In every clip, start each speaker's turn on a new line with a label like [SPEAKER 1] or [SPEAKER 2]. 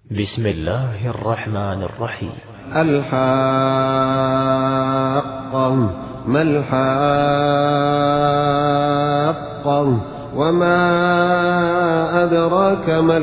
[SPEAKER 1] بسم الله الرحمن الرحيم.
[SPEAKER 2] الحاقة. ما الحاقة وما أدراك ما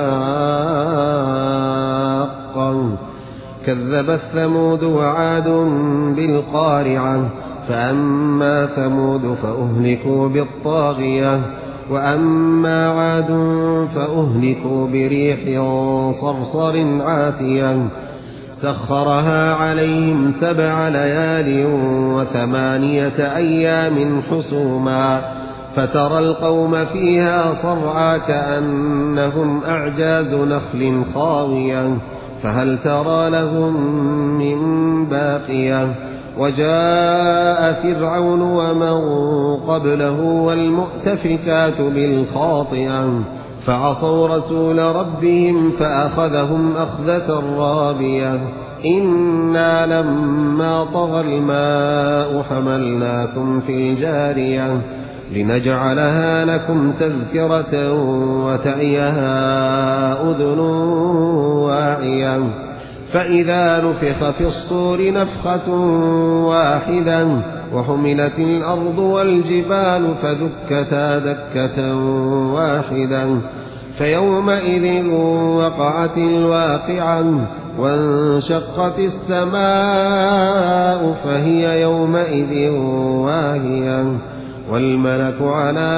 [SPEAKER 2] الحاقة. كذبت ثمود وعاد بالقارعة فأما ثمود فأهلكوا بالطاغية وأما عاد فأهلكوا بريح صرصر عاتية سخرها عليهم 7 ليال و8 أيام حسوما فترى القوم فيها صرعى كأنهم أعجاز نخل خاوية فهل ترى لهم من باقية. وجاء فرعون ومن قبله والمؤتفكات بالخاطئة فعصوا رسول ربهم فأخذهم أخذة رابية. إنا لما طغى الماء حملناكم في الجارية لنجعلها لكم تذكرة وتعيها أذن واعية. فإذا نفخ في الصور نفخة واحدة وحملت الأرض والجبال فدكتا دكة واحدة فيومئذ وقعت الواقعة وانشقت السماء فهي يومئذ واهية والملك على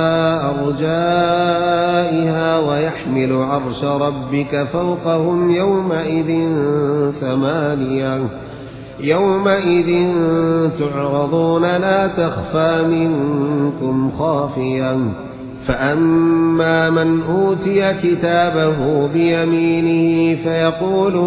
[SPEAKER 2] أرجائها ويحمل عرش ربك فوقهم يومئذ 8 يومئذ تعرضون لا تخفى منكم خافية. فأما من أوتي كتابه بيمينه فيقول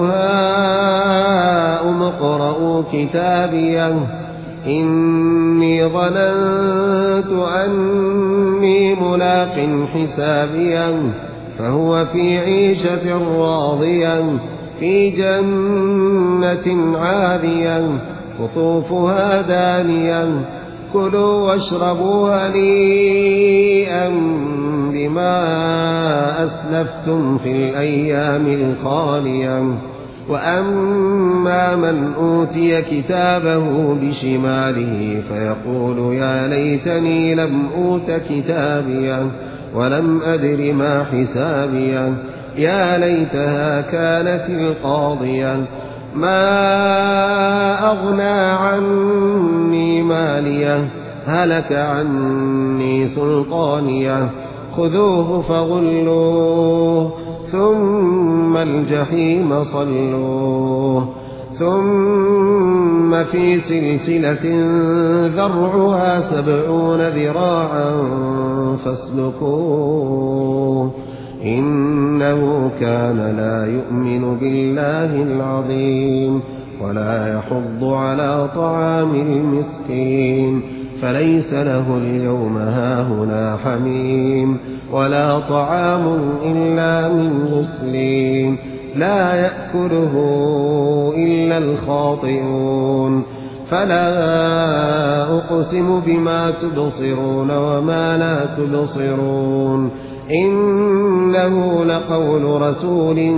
[SPEAKER 2] هاؤم اقرءوا كتابيه إني ظننت أني ملاق حسابيا فهو في عيشة راضية في جنة عالية قطوفها دانية كلوا واشربوا هنيئا بما أسلفتم في الأيام الخالية. وأما من أوتي كتابه بشماله فيقول يا ليتني لم أوت كتابيه ولم أدر ما حسابيه يا ليتها كانت القاضية ما أغنى عني ماليه هلك عني سلطانيه خذوه فغلوه ثم الجحيم صلوه ثم في سلسلة ذرعها 70 ذراعا فاسلكوه إنه كان لا يؤمن بالله العظيم ولا يحض على طعام المسكين فليس له اليوم هاهنا حميم ولا طعام إلا من غسلين لا يأكله إلا الخاطئون. فلا أقسم بما تبصرون وما لا تبصرون إنه لقول رسول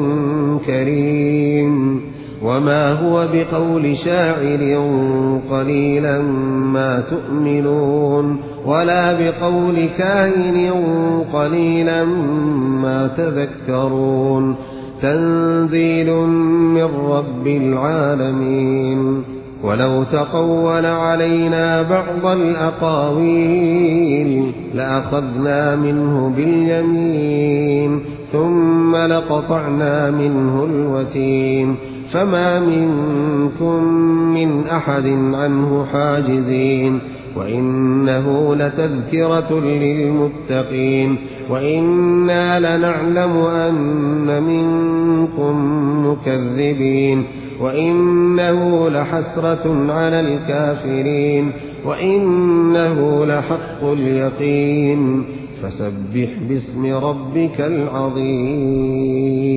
[SPEAKER 2] كريم وما هو بقول شاعر قليلا ما تؤمنون ولا بقول كاهن قليلا ما تذكرون تنزيل من رب العالمين. ولو تقول علينا بعض الأقاويل لأخذنا منه باليمين ثم لقطعنا منه الوتين فما منكم من أحد عنه حاجزين وإنه لتذكرة للمتقين وإنا لنعلم أن منكم مكذبين وإنه لحسرة على الكافرين وإنه لحق اليقين فسبح باسم ربك العظيم.